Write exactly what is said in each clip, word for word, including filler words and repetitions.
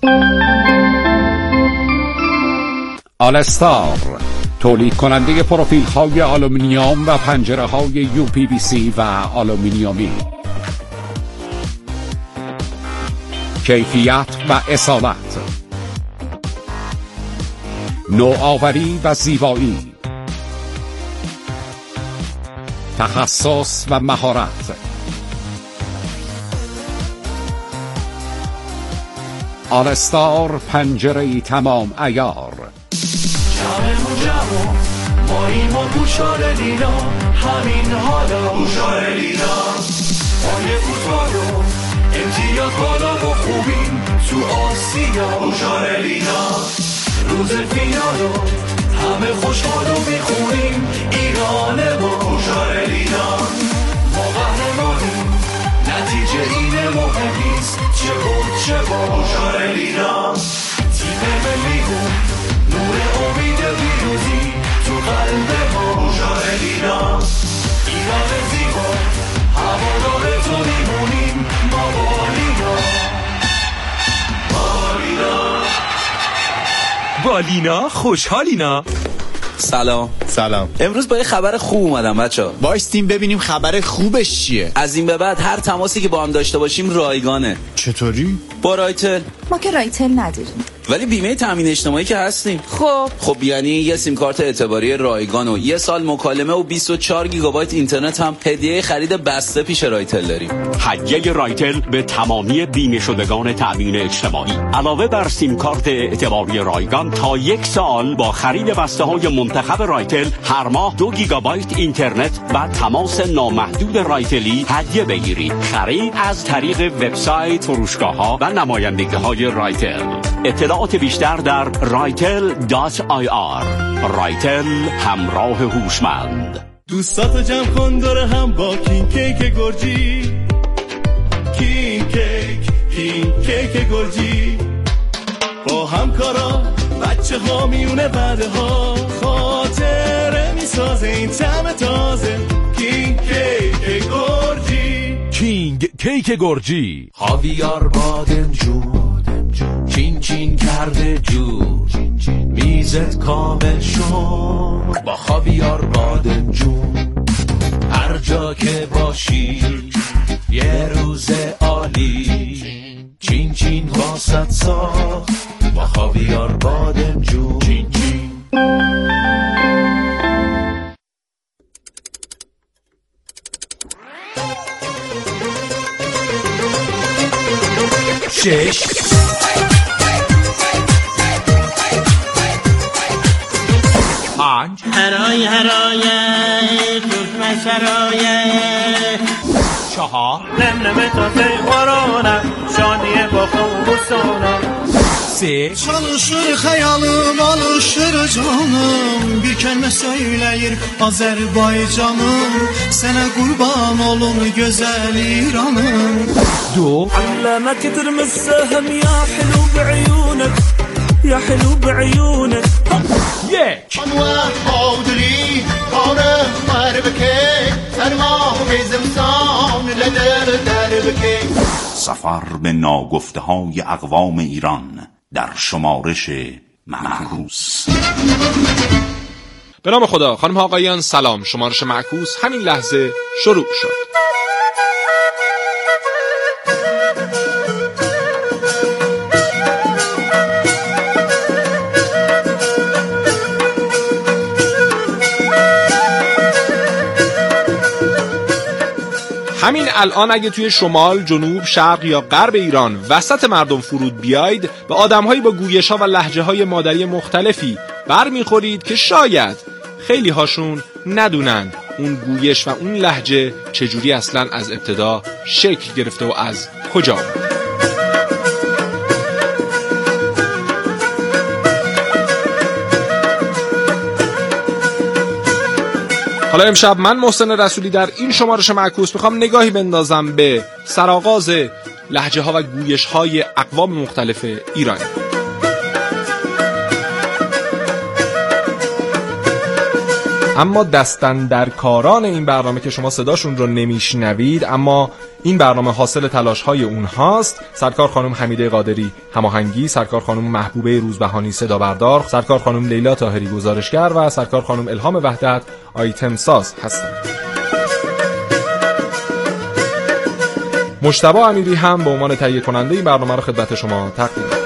آلستار، تولید کننده پروفیل های آلومینیوم و پنجره های یو پی وی سی و آلومینیومی. کیفیت و اصالت، نوآوری و زیبایی، تخصص و مهارت. آلستار، پنجره تمام عیار. ماییم و بوشار لینا، همین حالا بوشار لینا. مایه فوتبالو امتیاز بالا و خوبیم تو آسیا بوشار لینا. روز فینالو همه خوشحالو میخونیم ایران ما بوشار لینا. ما قهرمانیم، نتیجه اینه مهم نیست چه بود چه با بوشار لینا. تیم ملیمون نور امید پیروزی تو قلب ما بوشار لینا. ایران زیبا هوادار تو میمونیم ما با لینا. با لینا با لینا خوشحالینا. سلام. سلام. امروز با یه خبر خوب اومدم بچه‌ها. وایستیم ببینیم خبر خوبش چیه. از این به بعد هر تماسی که با هم داشته باشیم رایگانه. چطوری؟ با رایتل. ما که رایتل نداریم. ولی بیمه تامین اجتماعی که هستیم. خب خب یعنی یه سیم کارت اعتباری رایگان و یه سال مکالمه و بیست و چهار گیگابایت اینترنت هم هدیه خرید بسته پیش رایتل داریم. هدیه رایتل به تمامی بیمه شدگان تامین اجتماعی. علاوه بر سیم کارت اعتباری رایگان تا یک سال با خرید بسته های منتخب رایتل هر ماه دو گیگابایت اینترنت و تماس نامحدود رایتلی هدیه بگیرید. خرید از طریق وبسایت، فروشگاه‌ها و نمایندگی‌های رایتل. اطلاعات بیشتر در رایتل دات آی آر. رایتل، همراه هوشمند. دوستاتو جمع کن دور هم با کینگ کیک گرجی. کینگ کیک، کینگ کیک گرجی. با همکارا بچه ها میونه بعده ها خاطره میسازه این طعم تازه. کینگ کیک گرجی. کینگ کیک گرجی. خاویار بادمجون چین چین کرده جور، میزت کامل شد با خاویار بادمجون. هر جا که باشی یه روز عالی، چین چین واسط ساخت با خاویار بادمجون. چین چین. شش پنج هرای هرای سوسمه سرای چهار نم نم تازه قرانه شانیه با خوبستانه سه Çalışır xəyalım, alışır canım. Bir kəlmə söyləyir Azərbaycanım. Sənə qurban olum gözəl İranım. دو علمك ترمي السهم يا حلو بعيونك يا حلو بعيونك. یک Anwar Qadiri qanım mərbəkə Sərmah bizim san lədir dərbəkə. سفر به ناگفته های اقوام ایران در شمارش معکوس. به نام خدا. خانم ها آقایان سلام. شمارش معکوس همین لحظه شروع شد. همین الان اگه توی شمال، جنوب، شرق یا غرب ایران وسط مردم فرود بیاید، به آدم‌هایی با گویش‌ها و لهجه‌های مادری مختلفی برمیخورید که شاید خیلی هاشون ندونن اون گویش و اون لهجه چجوری اصلاً از ابتدا شکل گرفته و از کجا اومده. حالا امشب من محسن رسولی در این شمارش معکوس میخوام نگاهی بندازم به سرآغاز لهجه ها و گویش های اقوام مختلف ایرانی. اما دستاندرکاران این برنامه که شما صداشون رو نمیشنوید اما این برنامه حاصل تلاش‌های اونهاست. سرکار خانم حمیده قادری هماهنگی، سرکار خانم محبوبه روزبهانی صدا بردار، سرکار خانم لیلا طاهری گزارشگر و سرکار خانم الهام وحدت آیتم ساز هستند. مجتبی امیری هم به عنوان تهیه کننده این برنامه رو خدمت شما تقدیم می‌کنم.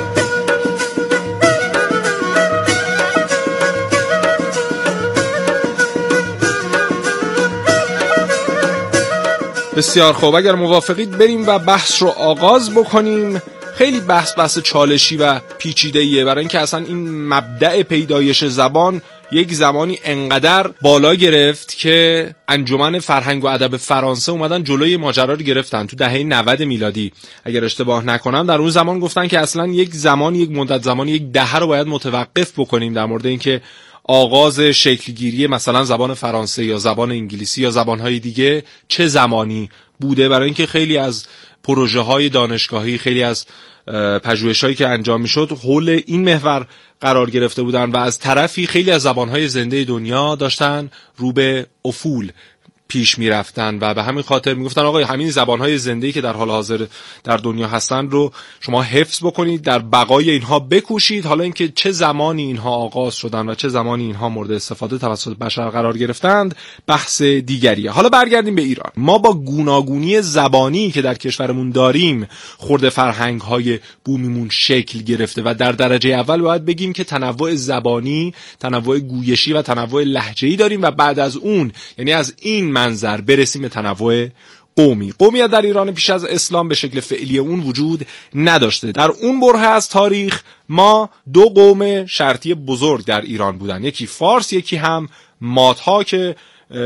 بسیار خوب، اگر موافقید بریم و بحث رو آغاز بکنیم. خیلی بحث بحث چالشی و پیچیده‌ایه، برای اینکه اصلا این مبدأ پیدایش زبان یک زمانی انقدر بالا گرفت که انجمن فرهنگ و ادب فرانسه اومدن جلوی ماجرا رو گرفتن تو دهه نود میلادی اگر اشتباه نکنم. در اون زمان گفتن که اصلا یک زمان یک مدت زمانی یک دهه رو باید متوقف بکنیم در مورد اینکه آغاز شکلگیری مثلا زبان فرانسه یا زبان انگلیسی یا زبانهای دیگه چه زمانی بوده، برای اینکه خیلی از پروژه های دانشگاهی، خیلی از پژوهش‌هایی که انجام می‌شد حول این محور قرار گرفته بودن و از طرفی خیلی از زبان‌های زنده دنیا داشتن رو به افول پیش میرفتن و به همین خاطر میگفتن آقای همین زبانهای زنده‌ای که در حال حاضر در دنیا هستن رو شما حفظ بکنید، در بقای اینها بکوشید. حالا اینکه چه زمانی اینها آغاز شدن و چه زمانی اینها مورد استفاده توسط بشر قرار گرفتند بحث دیگریه. حالا برگردیم به ایران. ما با گوناگونی زبانی که در کشورمون داریم خرد فرهنگ‌های بومیمون شکل گرفته و در درجه اول باید بگیم که تنوع زبانی، تنوع گویشی و تنوع لهجه‌ای داریم و بعد از اون، یعنی از این منظر، برسیم به تنوع قومی. قومیت در ایران پیش از اسلام به شکل فعلی اون وجود نداشته. در اون بره از تاریخ ما دو قوم شرطی بزرگ در ایران بودن، یکی فارس، یکی هم مادها که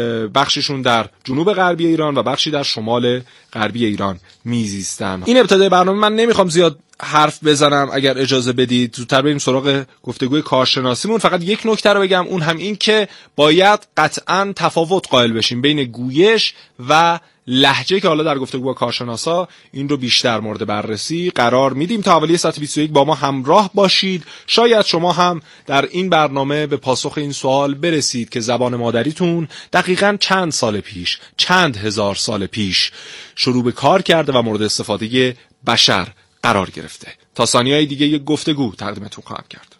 بخششون در جنوب غربی ایران و بخشی در شمال غربی ایران میزیستن. این ابتدای برنامه من نمیخوام زیاد حرف بزنم، اگر اجازه بدید زودتر بریم سراغ گفتگوی کارشناسیمون. فقط یک نکته رو بگم، اون هم این که باید قطعاً تفاوت قائل بشیم بین گویش و لهجه که حالا در گفتگو با کارشناسا این رو بیشتر مورد بررسی قرار میدیم. تا حوالی ساعت بیست و یک با ما همراه باشید. شاید شما هم در این برنامه به پاسخ این سوال برسید که زبان مادریتون دقیقاً چند سال پیش، چند هزار سال پیش شروع به کار کرده و مورد استفاده بشر قرار گرفته. تا ثانیه‌های دیگه یک گفتگو تقدیمتون خواهم کرد.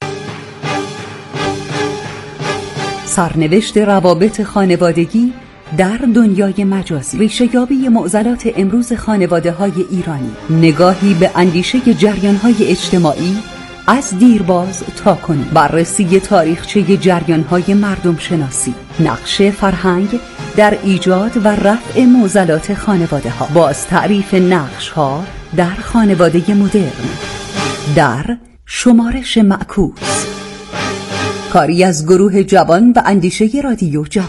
سرنوشت روابط خانوادگی در دنیای مجازی، ریشه‌یابی معضلات امروز خانواده‌های ایرانی، نگاهی به اندیشه جریان‌های اجتماعی از دیرباز تا کنون، بررسی تاریخچه جریان‌های مردم شناسی، نقش فرهنگ در ایجاد و رفع معضلات خانواده‌ها، باز تعریف نقش‌ها در خانواده مدرن در شمارش معکوس، کاری از گروه جوان و اندیشه رادیو جوان.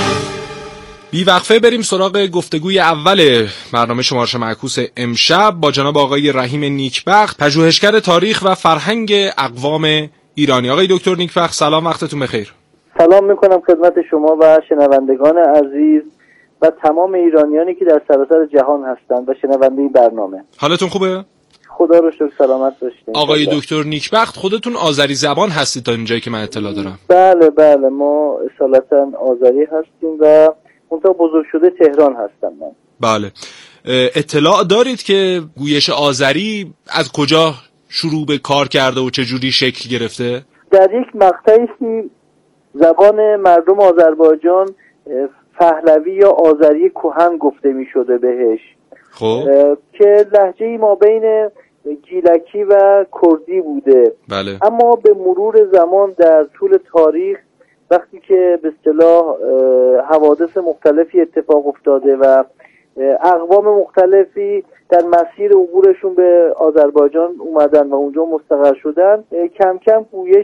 بی وقفه بریم سراغ گفتگوی اول برنامه شمارش معکوس امشب با جناب آقای رحیم نیکبخت، پژوهشگر تاریخ و فرهنگ اقوام ایرانی. آقای دکتر نیکبخت سلام، وقتتون بخیر. سلام میکنم خدمت شما و شنوندگان عزیز و تمام ایرانیانی که در سراسر جهان هستند و شنونده این برنامه. حالتون خوبه؟ خدا رو شکر سلامت باشید. آقای دکتر نیکبخت خودتون آذری زبان هستید تا اینجایی که من اطلاع دارم؟ بله بله، ما اصالتا آذری هستیم و منطقه بزرگ شده تهران هستم من. بله. اطلاع دارید که گویش آذری از کجا شروع به کار کرده و چجوری شکل گرفته؟ در یک مقطعی زبان مردم آذربایجان پهلوی یا آذری کهن گفته می شده بهش، خب که لهجه‌ای ما بین گیلکی و کردی بوده. بله. اما به مرور زمان در طول تاریخ وقتی که به اصطلاح حوادث مختلفی اتفاق افتاده و اقوام مختلفی در مسیر عبورشون به آذربایجان اومدن و اونجا مستقر شدن، کم کم گویش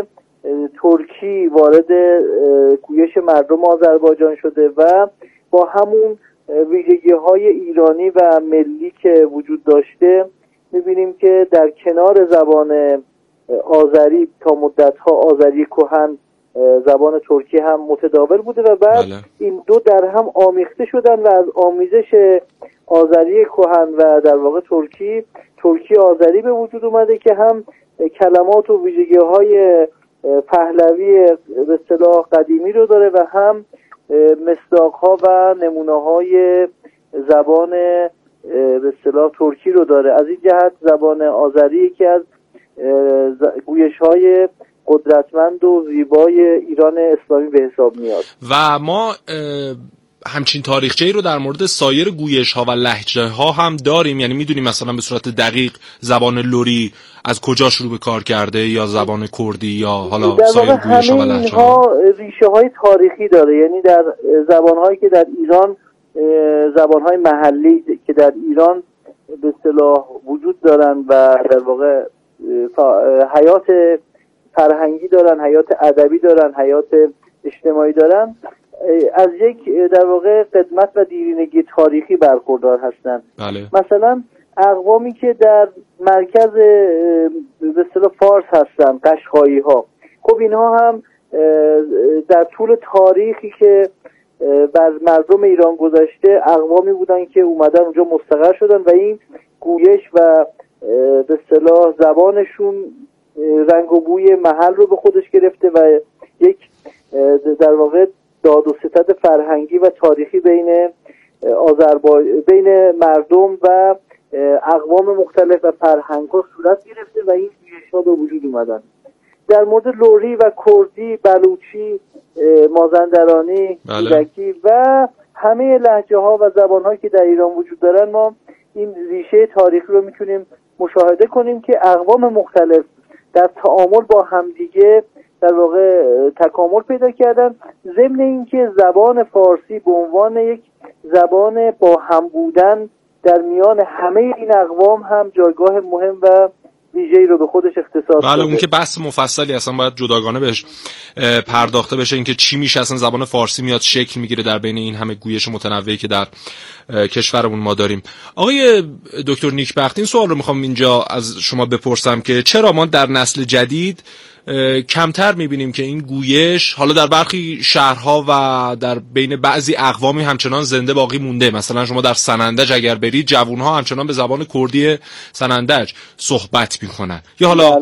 ترکی وارد گویش مردم آذربایجان شده و با همون ویژگی‌های ایرانی و ملی که وجود داشته می‌بینیم که در کنار زبان آذری تا مدت‌ها آذری کهن زبان ترکی هم متداول بوده و بعد بله. این دو در هم آمیخته شدن و از آمیزش آذری کهن و در واقع ترکی ترکی آذری به وجود اومده که هم کلمات و ویژگی‌های پهلوی به اصطلاح قدیمی رو داره و هم مصداق‌ها و نمونه‌های زبان به اصطلاح ترکی رو داره. از این جهت زبان آذری که از گویش‌های قدرتمند و زیبای ایران اسلامی به حساب میاد و ما همچین تاریخچه‌ای رو در مورد سایر گویش‌ها و لهجه‌ها هم داریم. یعنی میدونیم مثلا به صورت دقیق زبان لری از کجا شروع به کار کرده یا زبان کردی یا حالا سایر گویش‌ها و لهجه‌ها. ریشه‌های تاریخی داره، یعنی در زبان‌هایی که در ایران زبان‌های محلی که در ایران به اصطلاح وجود دارن و در واقع حیات فرهنگی دارن، حیات ادبی دارن، حیات اجتماعی دارن، از یک در واقع قدمت و دیرینگی تاریخی برخوردار هستند. بله. مثلا اقوامی که در مرکز به اصطلاح فارس هستن، قشقایی ها، خب اینها هم در طول تاریخی که بر مردم ایران گذشته اقوامی بودن که اومدن اونجا مستقر شدن و این گویش و به اصطلاح زبانشون رنگ و بوی محل رو به خودش گرفته و یک در واقع داد و ستد فرهنگی و تاریخی بین آذربایجان بین مردم و اقوام مختلف و فرهنگ‌ها صورت گرفته و این گویش‌ها به وجود اومدن. در مورد لری و کردی، بلوچی، مازندرانی، ایزکی و همه لهجه‌ها و زبان‌هایی که در ایران وجود دارن ما این ریشه تاریخی رو میتونیم مشاهده کنیم که اقوام مختلف در تعامل با همدیگه در واقع تکامل پیدا کردن، ضمن اینکه زبان فارسی به عنوان یک زبان با هم بودن در میان همه این اقوام هم جایگاه مهم و ویژه‌ای رو به خودش اختصاص داده. بله، اون که بحث مفصلی اصلا باید جداگانه بهش پرداخته بشه، اینکه چی میشه اصلا زبان فارسی میاد شکل میگیره در بین این همه گویش متنوعی که در کشورمون ما داریم. آقای دکتر نیکبخت، این سوال رو میخوام اینجا از شما بپرسم که چرا ما در نسل جدید کمتر میبینیم که این گویش حالا در برخی شهرها و در بین بعضی اقوامی همچنان زنده باقی مونده. مثلا شما در سنندج اگر برید، جوانها همچنان به زبان کردی سنندج صحبت میکنن یا حالا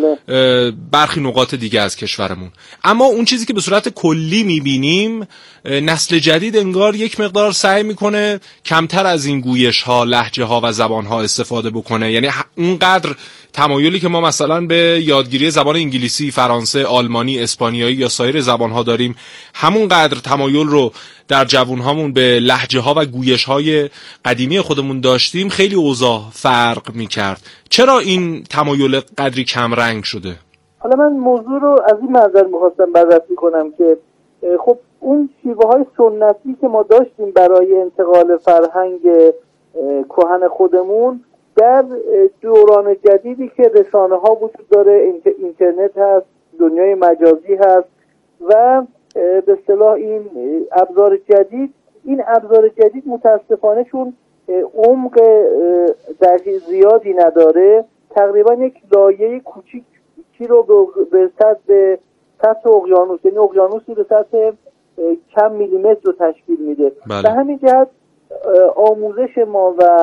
برخی نقاط دیگه از کشورمون. اما اون چیزی که به صورت کلی میبینیم، نسل جدید انگار یک مقدار سعی میکنه کمتر از این گویش ها، لهجه ها و زبان ها استفاده بکنه. یعنی اونقدر تمایلی که ما مثلا به یادگیری زبان انگلیسی، فرانسه، آلمانی، اسپانیایی یا سایر زبان‌ها داریم، همونقدر تمایل رو در جوان‌هامون به لهجه‌ها و گویش‌های قدیمی خودمون داشتیم، خیلی اوضاع فرق می‌کرد. چرا این تمایل قدری کم رنگ شده؟ حالا من موضوع رو از این منظر می‌خواستم بررسی کنم که خب اون شیوه‌های سنتی که ما داشتیم برای انتقال فرهنگ کهن خودمون، در دوران جدیدی که رسانه ها وجود داره، اینترنت هست، دنیای مجازی هست و به اصطلاح این ابزار جدید این ابزار جدید متاسفانه چون عمق دقیق زیادی نداره، تقریبا یک لایه کوچیکی رو به سطح سطح اقیانوس، یعنی اقیانوسی به سطح کم میلیمتر رو تشکیل میده. به همین جهت آموزش ما و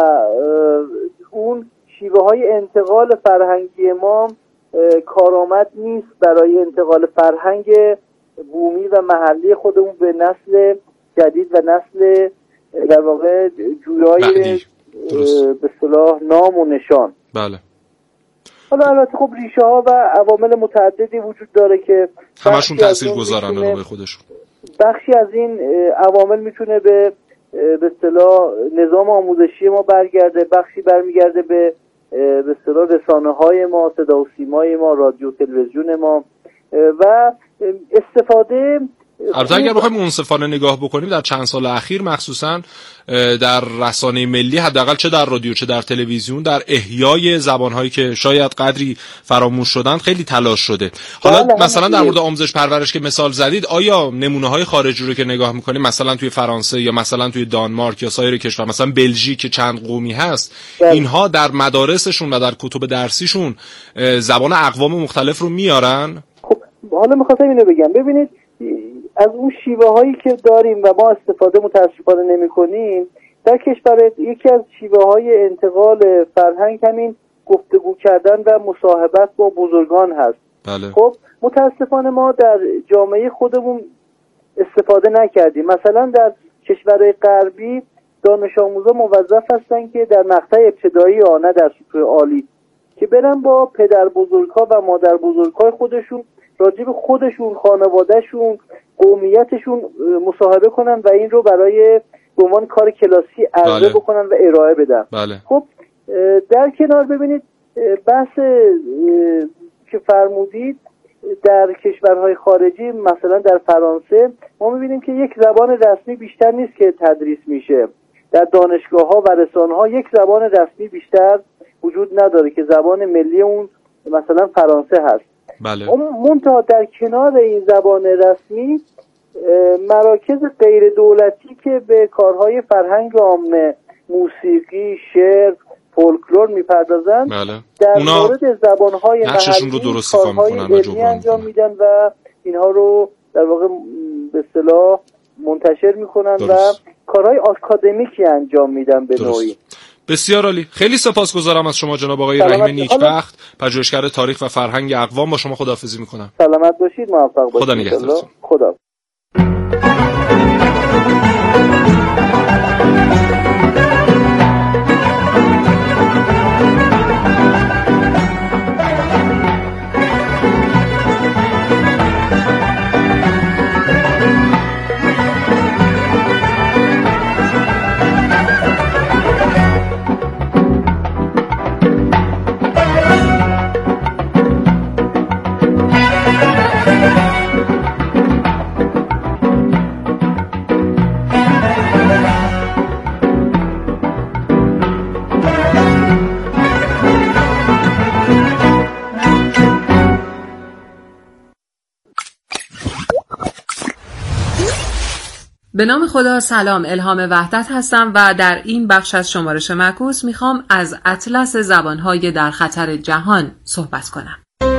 اون شیوه های انتقال فرهنگی ما کارآمد نیست برای انتقال فرهنگ بومی و محلی خودمون به نسل جدید و نسل در واقع جویای به اصطلاح نام و نشان. بله. حالا البته خب ریشه ها و عوامل متعددی وجود داره که همشون تاثیر گذارن رو به خودشون. بخشی از این عوامل میتونه به به اصطلاح نظام آموزشی ما برگرده، بخشی برمیگرده به به اصطلاح رسانه‌های ما، صدا و سیمای ما، رادیو تلویزیون ما و استفاده. البته اگر بخوایم منصفانه نگاه بکنیم، در چند سال اخیر مخصوصا در رسانه ملی، حداقل چه در رادیو چه در تلویزیون، در احیای زبان‌هایی که شاید قدری فراموش شدن خیلی تلاش شده. حالا مثلا در مورد آموزش پرورش که مثال زدید، آیا نمونه‌های خارجی رو که نگاه می‌کنیم، مثلا توی فرانسه یا مثلا توی دانمارک یا سایر کشور، مثلا بلژیک که چند قومی هست، اینها در مدارسشون و در کتب درسیشون زبان اقوام مختلف رو میارن؟ خب حالا می‌خواستم اینو بگم، ببینید از اون شیوه هایی که داریم و ما استفاده متاسفانه نمی کنیم در کشور، یکی از شیوه های انتقال فرهنگ همین گفتگو کردن و مصاحبت با بزرگان هست. بله. خب متاسفانه ما در جامعه خودمون استفاده نکردیم. مثلا در کشورهای غربی دانش آموزا موظف هستن که در مقطع ابتدایی یا نه در سطوح عالی که برن با پدر بزرگ‌ها و مادر بزرگ‌های خودشون راجع به خودشون، خانوادهشون، قومیتشون مصاحبه کنن و این رو برای به عنوان کار کلاسی عرضه بله. بکنن و ارائه بدن. بله. خب در کنار ببینید بحث که فرمودید در کشورهای خارجی، مثلا در فرانسه ما می‌بینیم که یک زبان رسمی بیشتر نیست که تدریس میشه. در دانشگاه‌ها و رسانه‌ها یک زبان رسمی بیشتر وجود نداره که زبان ملی اون مثلا فرانسه هست. بله. منتها در کنار این زبان رسمی مراکز غیر دولتی که به کارهای فرهنگ عامه، موسیقی، شعر، فولکلور میپردازن بله. در اونا مورد زبانهای محلی رو درست کارهای علمی انجام میدن و اینها رو در واقع به اصطلاح منتشر میکنن درست. و کارهای آکادمیکی انجام میدن به نوعی. بسیار عالی. خیلی سپاسگزارم از شما جناب آقای رحیم نیکبخت، پژوهشگر تاریخ و فرهنگ اقوام. با شما خداحافظی میکنم. سلامت باشید، موفق باشید. خدا نگهدارتون. خدا. به نام خدا. سلام، الهام وحدت هستم و در این بخش از شمارش معکوس میخوام از اطلس زبانهای در خطر جهان صحبت کنم.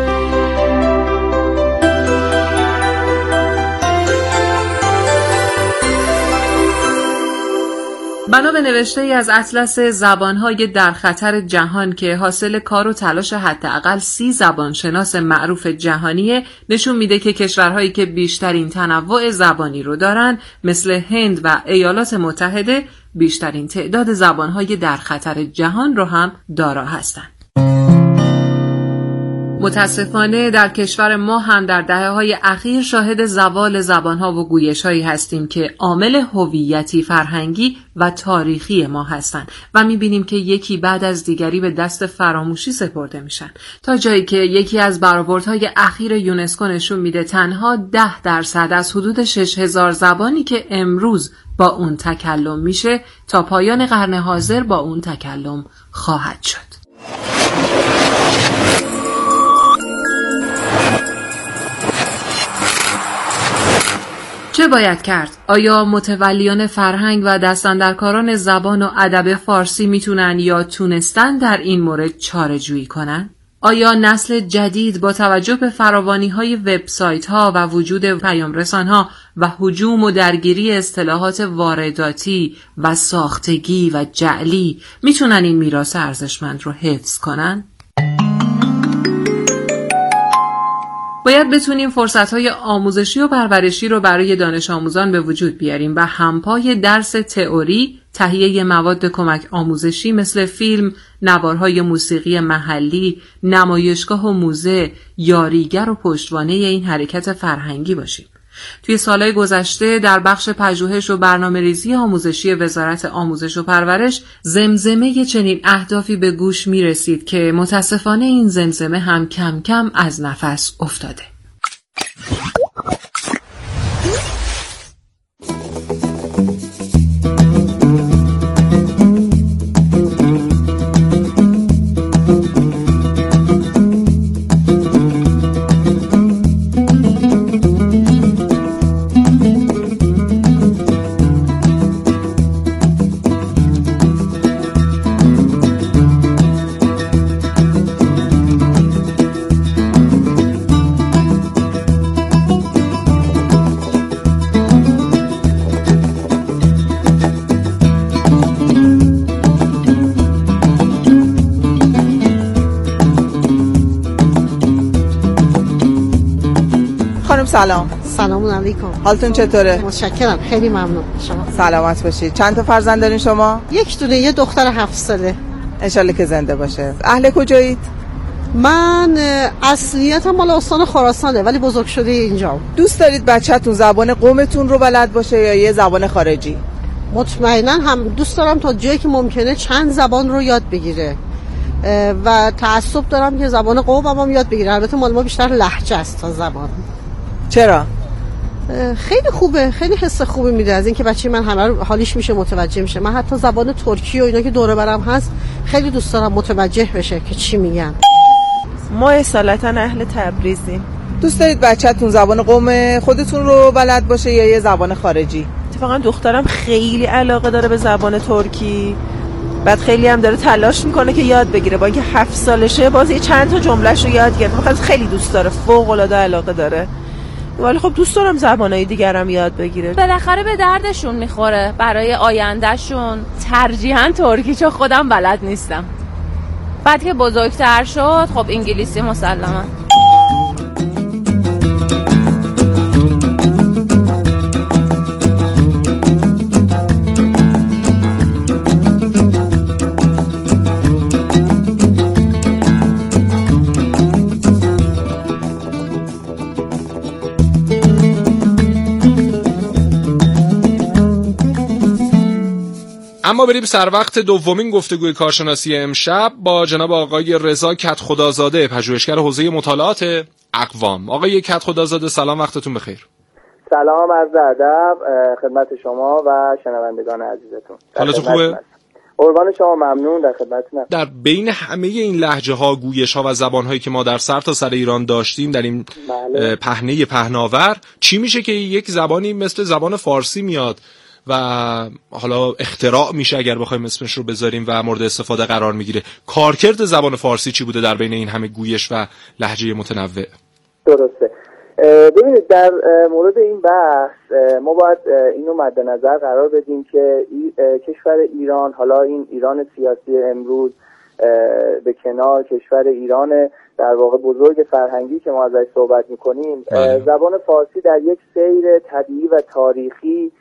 بنا به نوشته ای از اطلس زبانهای در خطر جهان که حاصل کار و تلاش حداقل سی زبانشناس معروف جهانیه، نشون میده که کشورهایی که بیشترین تنوع زبانی رو دارن مثل هند و ایالات متحده بیشترین تعداد زبانهای در خطر جهان رو هم دارا هستن. متاسفانه در کشور ما هم در دهه‌های اخیر شاهد زوال زبان‌ها و گویش‌هایی هستیم که عامل هویتی فرهنگی و تاریخی ما هستند و می‌بینیم که یکی بعد از دیگری به دست فراموشی سپرده میشن، تا جایی که یکی از برآوردهای اخیر یونسکو نشون میده تنها ده درصد از حدود شش هزار زبانی که امروز با اون تکلم میشه تا پایان قرن حاضر با اون تکلم خواهد شد. چه باید کرد؟ آیا متولیان فرهنگ و دستاندرکاران زبان و ادب فارسی میتونن یا تونستن در این مورد چاره‌جویی کنن؟ آیا نسل جدید با توجه به فراوانی‌های وبسایت‌ها و وجود پیام‌رسان‌ها و هجوم و درگیری اصطلاحات وارداتی و ساختگی و جعلی میتونن این میراث ارزشمند رو حفظ کنن؟ باید بتونیم فرصت‌های آموزشی و پرورشی رو برای دانش آموزان به وجود بیاریم و همپای درس تئوری، تهیه مواد کمک آموزشی مثل فیلم، نوارهای موسیقی محلی، نمایشگاه و موزه، یاریگر و پشتوانه این حرکت فرهنگی باشیم. توی سالهای گذشته در بخش پژوهش و برنامه‌ریزی آموزشی وزارت آموزش و پرورش زمزمه چنین اهدافی به گوش می رسید که متاسفانه این زمزمه هم کم کم از نفس افتاده. سلام. سلام علیکم. حالتون چطوره؟ متشکرم، خیلی ممنون. شما سلامت باشید. چند تا فرزند دارین شما؟ یک دونه، یه دختر هفت ساله. انشالله که زنده باشه. اهل کجایید؟ من اصلیتم مال استان خراسانه ولی بزرگ شده اینجا. دوست دارید بچه‌تون زبان قومتون رو بلد باشه یا یه زبان خارجی؟ مطمئنا هم دوست دارم تا جایی که ممکنه چند زبان رو یاد بگیره و تعصب دارم که زبان قومم هم یاد بگیره. البته مال ما بیشتر لهجه است تا زبان. چرا؟ خیلی خوبه، خیلی حس خوبی میده از اینکه بچه من همه رو حالیش میشه، متوجه میشه. من حتی زبان ترکی و اینا که دوره برم هست خیلی دوست دارم متوجه بشه که چی میگن. ما اصالتا اهل تبریزیم. دوست دارید بچه‌تون زبان قوم خودتون رو بلد باشه یا یه زبان خارجی؟ اتفاقا دخترم خیلی علاقه داره به زبان ترکی، بعد خیلی هم داره تلاش میکنه که یاد بگیره. با اینکه هفت سالشه باز یه چند تا جمله‌شو یاد گرفت. مثلا خیلی دوست داره، فوق العاده علاقه داره. ولی خب دوست دارم زبانای دیگرم یاد بگیره. بالاخره به دردشون میخوره برای آیندهشون. ترجیحاً ترکی، چون خودم بلد نیستم. بعد که بزرگتر شد خب انگلیسی مسلما. اما بریم سر وقت دومین گفتگوی کارشناسی امشب با جناب آقای رضا کدخدازاده، پژوهشگر حوزه مطالعات اقوام. آقای کدخدازاده سلام، وقتتون بخیر. سلام، عرض ادب خدمت شما و شنوندگان عزیزتون. حالتون خوبه؟ قربان شما، ممنون، در خدمتتونم. در بین همه این لهجه ها، گویش ها و زبان هایی که ما در سر تا سر ایران داشتیم در این بله. پهنه پهناور، چی میشه که یک زبانی مثل زبان فارسی میاد و حالا اختراع میشه اگر بخوایم اسمش رو بذاریم و مورد استفاده قرار میگیره؟ کارکرد زبان فارسی چی بوده در بین این همه گویش و لهجه متنوع؟ درسته. ببینید در مورد این بحث ما باید اینو مد نظر قرار بدیم که کشور ایران، حالا این ایران سیاسی امروز به کنار کشور ایران در واقع بزرگ فرهنگی که ما ازش صحبت میکنیم، زبان فارسی در یک سیر طبیعی و تاریخی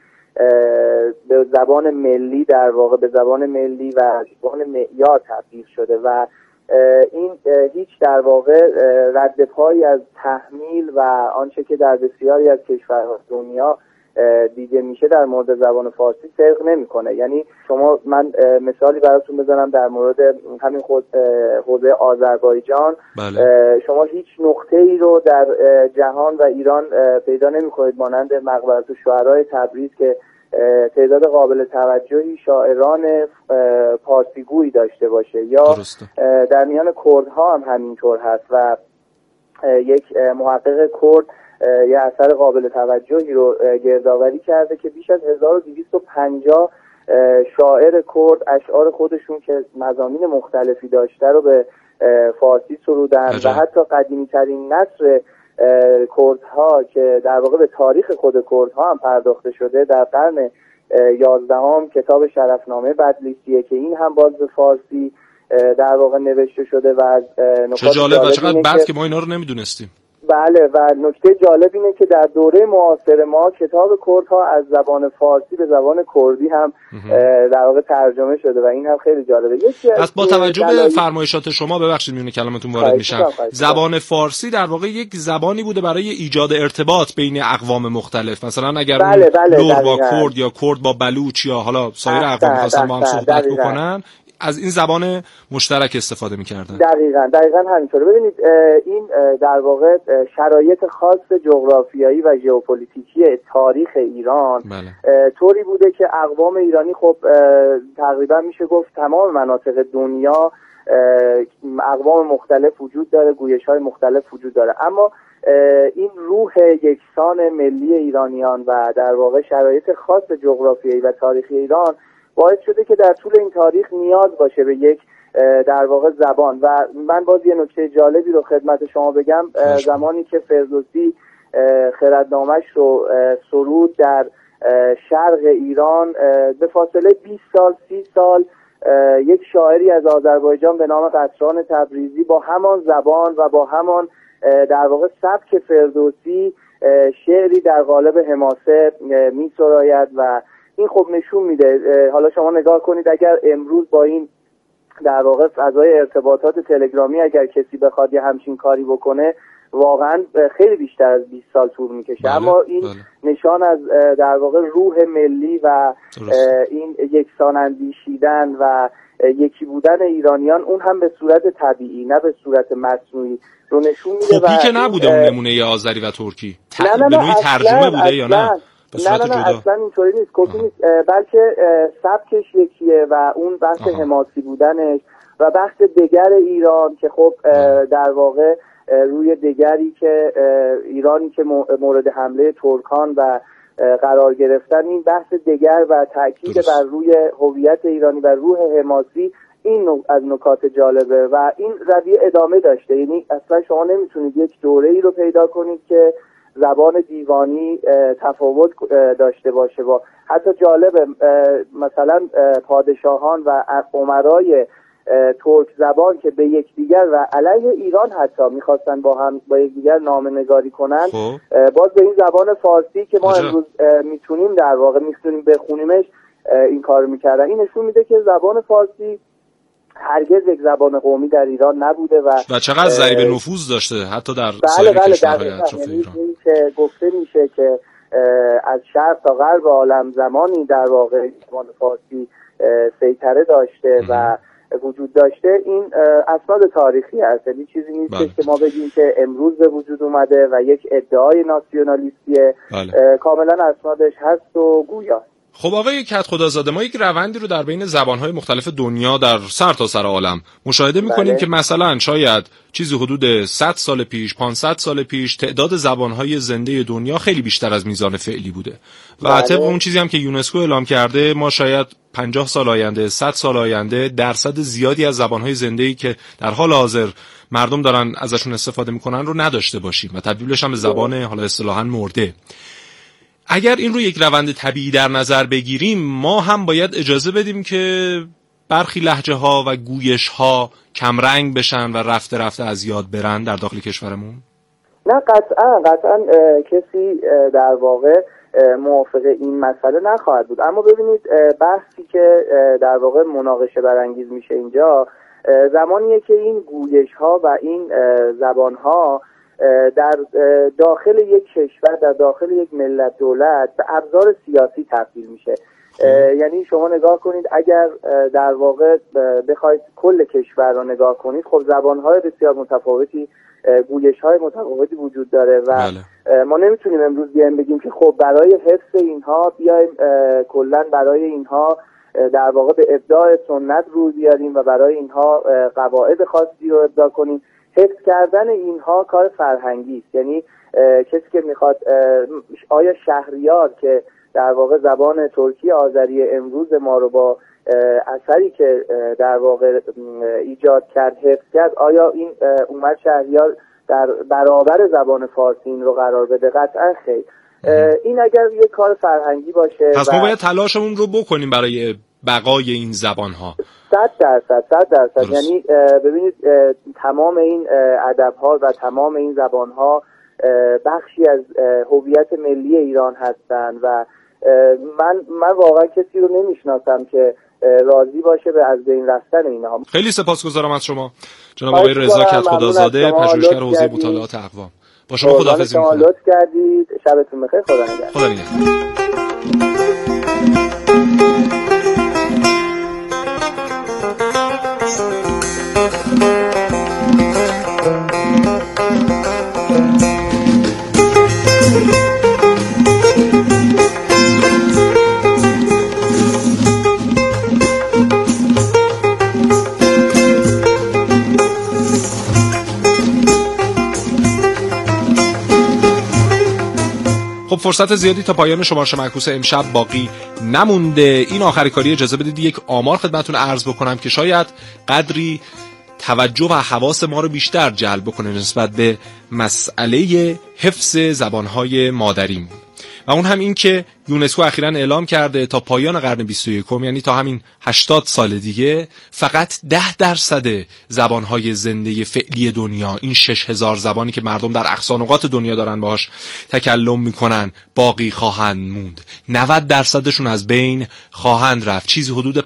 به زبان ملی، در واقع به زبان ملی و زبان معیار تبدیل شده و این هیچ در واقع رد پایی از تحمیل و آنچه که در بسیاری از کشورهای دنیا دیده میشه در مورد زبان فارسی صدق نمیکنه. یعنی شما، من مثالی براتون بزنم در مورد همین خود حوزه آذربایجان. بله. شما هیچ نقطه ای رو در جهان و ایران پیدا نمیکنید مانند مقبره الشعرای تبریز که تعداد قابل توجهی شاعران پارسیگویی داشته باشه، یا درسته. در میان کردها هم همینطور هست و یک محقق کرد یه اثر قابل توجهی رو گردآوری کرده که بیش از هزار و دویست و پنجاه شاعر کرد اشعار خودشون که مضامین مختلفی داشته رو به فارسی سرودن و حتی قدیمی ترین نثر کردها که در واقع به تاریخ خود کردها هم پرداخته شده در قرن یازدهم کتاب شرفنامه بدلیسیه که این هم باز به فارسی در واقع نوشته شده و از چه جالب و چقدر بد که ما اینا رو نمیدونستیم. بله، و نکته جالب اینه که در دوره معاصر ما کتاب کردها از زبان فارسی به زبان کردی هم در واقع ترجمه شده و این هم خیلی جالبه. پس با توجه به فرمایشات شما، ببخشید میونه کلمتون وارد میشم، زبان فارسی در واقع یک زبانی بوده برای ایجاد ارتباط بین اقوام مختلف. مثلا اگر بله بله لور با کرد یا کرد با بلوچ یا حالا سایر اقوام خواستن با هم صحبت بکنن، از این زبان مشترک استفاده می‌کردن. دقیقاً دقیقاً همینطوره. ببینید این در واقع شرایط خاص جغرافیایی و ژئوپلیتیکی تاریخ ایران بله. طوری بوده که اقوام ایرانی خب تقریبا میشه گفت تمام مناطق دنیا اقوام مختلف وجود داره، گویش‌های مختلف وجود داره، اما این روح یکسان ملی ایرانیان و در واقع شرایط خاص جغرافیایی و تاریخی ایران باعث شده که در طول این تاریخ نیاز باشه به یک در واقع زبان. و من باز یه نکته جالبی رو خدمت شما بگم. زمانی که فردوسی خردنامه‌اش رو سرود در شرق ایران، به فاصله بیست سال سی سال یک شاعری از آذربایجان به نام قطران تبریزی با همان زبان و با همان در واقع سبک فردوسی شعری در قالب حماسه می‌سراید و این خب نشون میده. حالا شما نگاه کنید اگر امروز با این در واقع فضای ارتباطات تلگرامی اگر کسی بخواد یه همچین کاری بکنه واقعا خیلی بیشتر از بیست سال طول میکشه. بله، اما این بله. نشان از در واقع روح ملی و درست. این یکسان اندیشیدن و یکی بودن ایرانیان، اون هم به صورت طبیعی نه به صورت مصنوعی رو نشون میده. خوبی که نبوده اون نمونه آذری و ترکی ت... نه نه به نوعی ترجمه بوده اصلاً. یا نه نه نه نه اصلا اینطوری نیست، کپی نیست، بلکه سبکش یکیه و اون بحث آها. حماسی بودنش و بحث دگر ایران که خب در واقع روی دگری که ایرانی که مورد حمله ترکان و قرار گرفتن، این بحث دگر و تاکید بر روی هویت ایرانی و روح حماسی، این از نکات جالبه و این رویه ادامه داشته. یعنی اصلا شما نمیتونید یک دوره ای رو پیدا کنید که زبان دیوانی تفاوت داشته باشه. با حتی جالبه مثلا پادشاهان و امرای ترک زبان که به یکدیگر و علیه ایران حتی میخواستن با هم با یکدیگر نامه‌نگاری کنن، باز به این زبان فارسی که ما امروز میتونیم در واقع میتونیم بخونیمش این کارو میکردن. این نشون میده که زبان فارسی هرگز یک زبان قومی در ایران نبوده و و چقدر ضریب نفوذ داشته حتی در بله سایر بله کشورهای اطراف ایران. این که گفته میشه که از شرق تا غرب عالم زمانی در واقع زبان فارسی سیطره داشته ام. و وجود داشته. این اسناد تاریخی هست، یعنی چیزی نیست بله. که ما بگیم که امروز به وجود اومده و یک ادعای ناسیونالیستیه. بله. کاملا اسنادش هست و گویاست. خب آقای کدخدازاده، ما یک روندی رو در بین زبان‌های مختلف دنیا در سرتاسر عالم مشاهده می‌کنیم بله. که مثلا شاید چیزی حدود صد سال پیش، پانصد سال پیش تعداد زبان‌های زنده دنیا خیلی بیشتر از میزان فعلی بوده و بله. طبق اون چیزی هم که یونسکو اعلام کرده ما شاید پنجاه سال آینده، صد سال آینده درصد زیادی از زبان‌های زنده‌ای که در حال حاضر مردم دارن ازشون استفاده می‌کنن رو نداشته باشیم و تبدیلش هم به زبان حالا اصطلاحاً مرده. اگر این رو یک روند طبیعی در نظر بگیریم، ما هم باید اجازه بدیم که برخی لهجه ها و گویش ها کمرنگ بشن و رفته رفته از یاد برن در داخل کشورمون؟ نه قطعا قطعا کسی در واقع موافق این مسئله نخواهد بود. اما ببینید بحثی که در واقع مناقشه برانگیز میشه اینجا زمانیه که این گویش ها و این زبان ها در داخل یک کشور، در داخل یک ملت دولت به ابزار سیاسی تبدیل میشه. یعنی شما نگاه کنید اگر در واقع بخواید کل کشور رو نگاه کنید، خب زبانهای بسیار متفاوتی، گویش‌های متفاوتی وجود داره و بله. ما نمیتونیم امروز بیایم بگیم که خب برای حفظ اینها بیایم کلا برای اینها در واقع به ابداع سنت روی بیاریم و برای اینها قواعد خاصی رو ابداع کنیم. حفظ کردن اینها کار فرهنگی است. یعنی کسی که میخواد، آیا شهریار که در واقع زبان ترکی آذری امروز ما رو با اثری که در واقع ایجاد کرد حفظ کرد، آیا این اومد شهریار در برابر زبان فارسی این رو قرار بده؟ قطعا خیر. این اگر یک کار فرهنگی باشه پس ما باید تلاشمون رو بکنیم برای بقای این زبان‌ها. صد درصد صد درصد یعنی ببینید تمام این ادب‌ها و تمام این زبان‌ها بخشی از هویت ملی ایران هستند و من من واقعا کسی رو نمیشناسم که راضی باشه به از بین رفتن اینها. خیلی سپاسگزارم از شما جناب آقای رضا کدخدازاده، پژوهشگر حوزه مطالعات اقوام. با شما خداحافظی می‌کنم. شما لطف کردید. شبتون بخیر. خدا نگهدار. خدا نگهدار. خب فرصت زیادی تا پایان شمارش معکوس امشب باقی نمونده. این آخری کاری اجازه بدید یک آمار خدمتتون عرض بکنم که شاید قدری توجه و حواس ما رو بیشتر جلب بکنه نسبت به مسئله حفظ زبانهای مادریم. و اون هم این که یونسکو اخیراً اعلام کرده تا پایان قرن بیست و یکم، یعنی تا همین هشتاد سال دیگه، فقط ده درصد زبانهای زنده فعلی دنیا، این شش هزار زبانی که مردم در اقصانقاط دنیا دارن باهاش تکلم میکنن، باقی خواهند موند. نود درصدشون از بین خواهند رفت. چیزی حدود